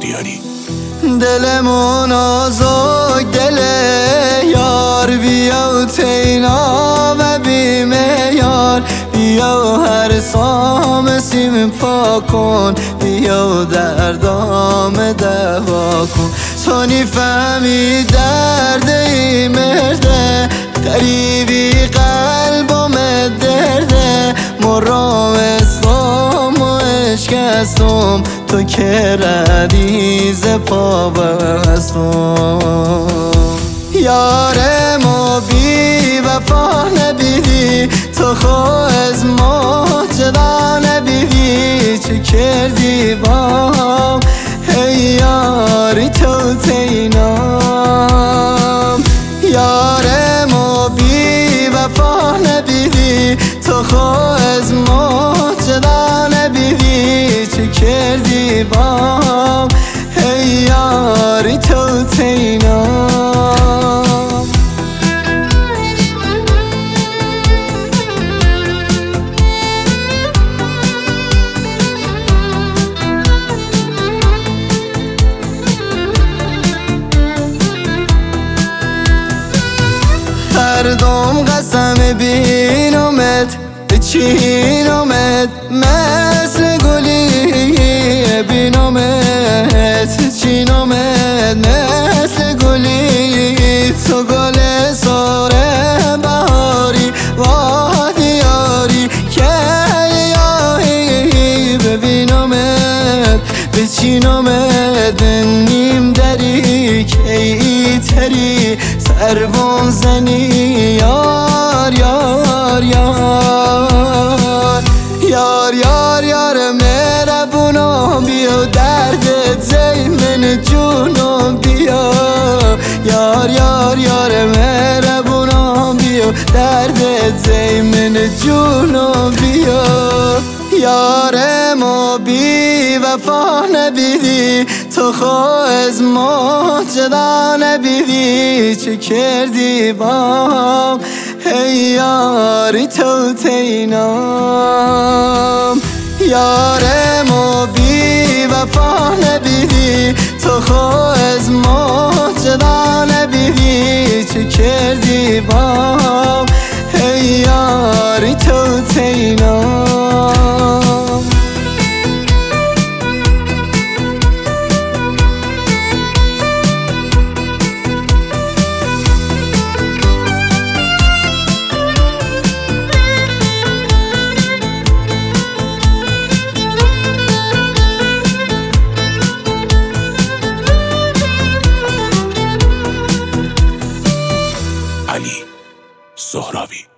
شهریاری. دلمون آزاد دل یار، بیا تینا و بیمیار، بیا هر سام سیم پاک کن، بیا دردام دوا کن. تو نیفهمی درد ای مرده، غریبی قلبم درده، مرام اسلام و اشکستم، تو که ردیز پا بستم. یارمو بی وفا نبیدی، تو خو از ما جدا نبیدی، چه کردی بام ای یاری تو تینام. یارمو بی وفا نبیدی، تو خو از ما جدا نبیدی، چه کردی بام ای یاری تو تینام. هر دم قسم بینمت بچینمت، مثل گلی بینمت چینمت، مثل گلی تو گل ساره بهاری وادیاری، که یایی ببینمت بچینمت، نیم دری که ای تری سربون زنی یار یار یار یار یار یار مهربونو بیا، دردت زیمن جونو بیا، یار یار یار مهربونو بیا، دردت زیمن جونو بیا. یارمو بی وفا نبیدی، تو خو از ما جدا نبیدی، چه کردی بام ای یاری تو تینام. یارمو بی وفا نبیدی، تو خو از ما جدا نبیدی، چه کردی بام ای یاری تو تینام. علی زهراوی.